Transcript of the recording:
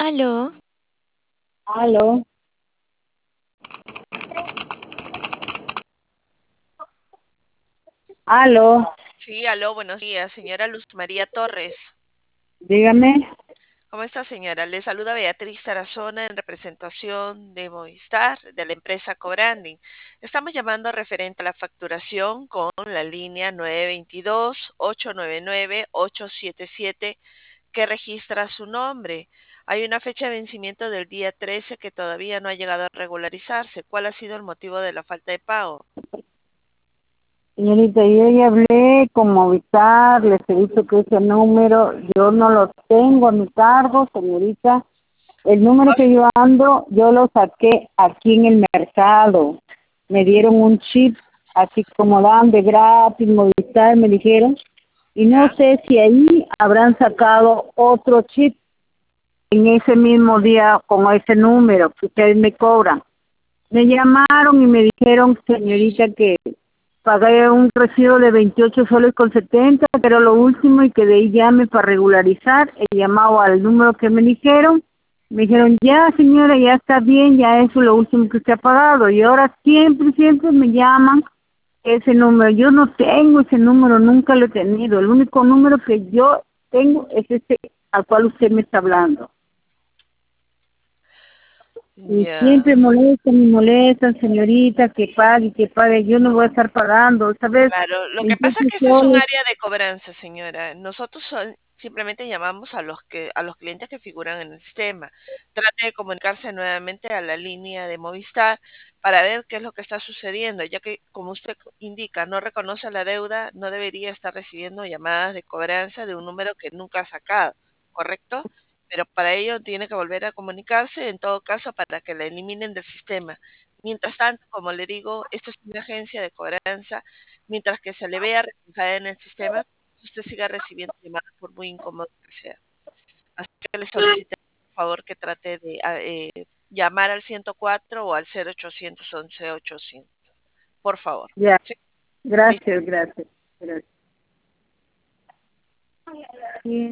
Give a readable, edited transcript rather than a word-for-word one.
Aló, Aló, aló, Sí, aló, buenos días, señora Luz María Torres. dígame. ¿Cómo está, señora? Le saluda Beatriz Tarazona en representación de Movistar, de la empresa Cobranding. Estamos llamando referente a la facturación con la línea 922-899-877 que registra su nombre. Hay una fecha de vencimiento del día 13 que todavía no ha llegado a regularizarse. ¿Cuál ha sido el motivo de la falta de pago? Señorita, yo ya hablé con Movistar, les he dicho que ese número yo no lo tengo a mi cargo, señorita. El número que yo ando, yo lo saqué aquí en el mercado. Me dieron un chip, así como dan de gratis, Movistar, me dijeron. Y no ¿Ya? sé si ahí habrán sacado otro chip en ese mismo día con ese número que ustedes me cobran. Me llamaron y me dijeron, señorita, que pagué un recibo de 28 soles con 70, que era lo último, y que de ahí llame para regularizar. He llamado al número que me dijeron. Me dijeron, ya señora, ya está bien, ya eso es lo último que usted ha pagado. Y ahora siempre me llaman ese número. Yo no tengo ese número, nunca lo he tenido. El único número que yo tengo es ese al cual usted me está hablando. Y Ya. siempre molestan y molestan, señorita, que pague, que pague. Yo no voy a estar pagando, ¿sabes? Claro, lo que 28 pasa es que este es un soles. área de cobranza, señora. Nosotros simplemente llamamos a los clientes que figuran en el sistema. Trate de comunicarse nuevamente a la línea de Movistar para ver qué es lo que está sucediendo, ya que, como usted indica, no reconoce la deuda, no debería estar recibiendo llamadas de cobranza de un número que nunca ha sacado, ¿correcto? Pero para ello tiene que volver a comunicarse, en todo caso, para que la eliminen del sistema. Mientras tanto, como le digo, esta es una agencia de cobranza. Mientras que se le vea reflejada en el sistema, usted siga recibiendo llamadas por muy incómodo que sea. Así que le solicito, por favor, que trate de llamar al 104 o al 0800 11 800. Por favor. Ya, Sí, listo. gracias, gracias. Gracias. Sí.